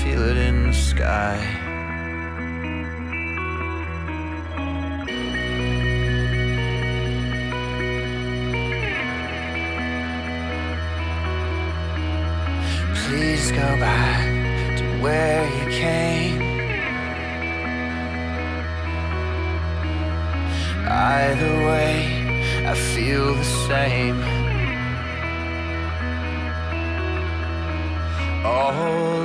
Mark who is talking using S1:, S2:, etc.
S1: feel it in the sky. Please go back to where you came. Either way, I feel the same. All